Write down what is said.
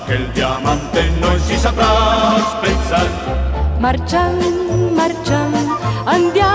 che il diamante noi si saprà spezzare. Marcian, marcian, andiamo